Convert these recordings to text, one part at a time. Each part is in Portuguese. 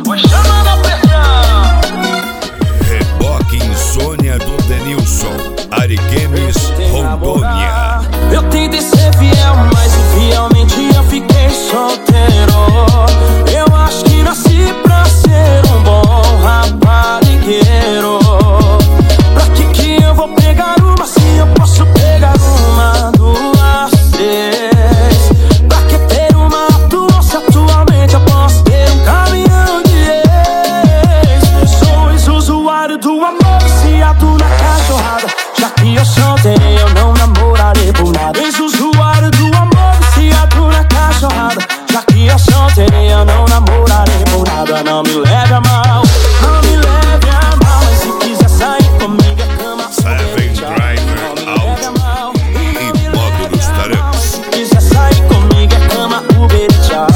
Foi chamando a pressão. Reboque Insônia do Denilson, Ariquemes, Rondônia. Eu tentei ser fiel, mas infielmente eu fiquei solteiro. Eu acho que nasci pra ser um bom raparigueiro. Pra que eu vou pegar uma se eu posso pegar uma, duas, três? Pra que ter uma atual se atualmente eu posso ter um caminhão de ex? Sou usuário do amor viciado na cachorrada. Já que eu soltei, eu não namorarei por nada. Ex-usuário do amor viciado na cachorrada. Já que eu soltei, eu não namorarei por nada. Não me leve a mal, não me leve a mal. Mas se quiser sair comigo é cama. Seven Driver Auto e Módulos Tarex. Se quiser sair comigo é cama, Uber e tchau.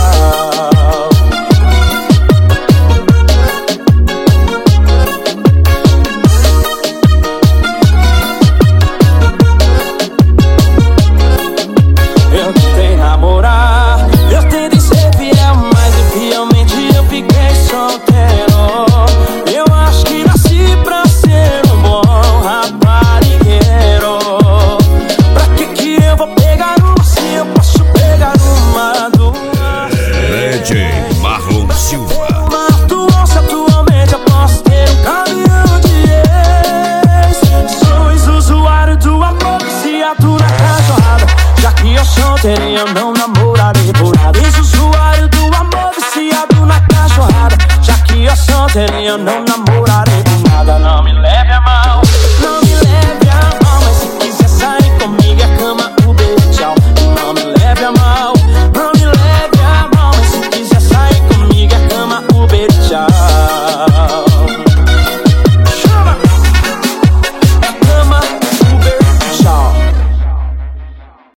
Eu tentei namorar, eu tentei ser fiel, mas infielmente eu fiquei solteiro. Eu acho que nasci pra ser um bom raparigueiro. Pra que eu vou pegar uma se eu posso pegar uma, duas? DJ Marlon Silva. Uma atual se atualmente eu posso ter um caminhão de ex. Sou usuário do amor viciado na cachorrada. Já que eu soltei, eu não namorarei por nada. Ex-usuário do amor viciado na cachorrada. Já que eu soltei, eu não namorarei por nada. Não me leve a mal, não me leve a mal. Mas se quiser sair comigo é cama, Uber e tchau. Não me leve a mal, não me leve a mal. Mas se quiser sair comigo é cama, Uber e tchau.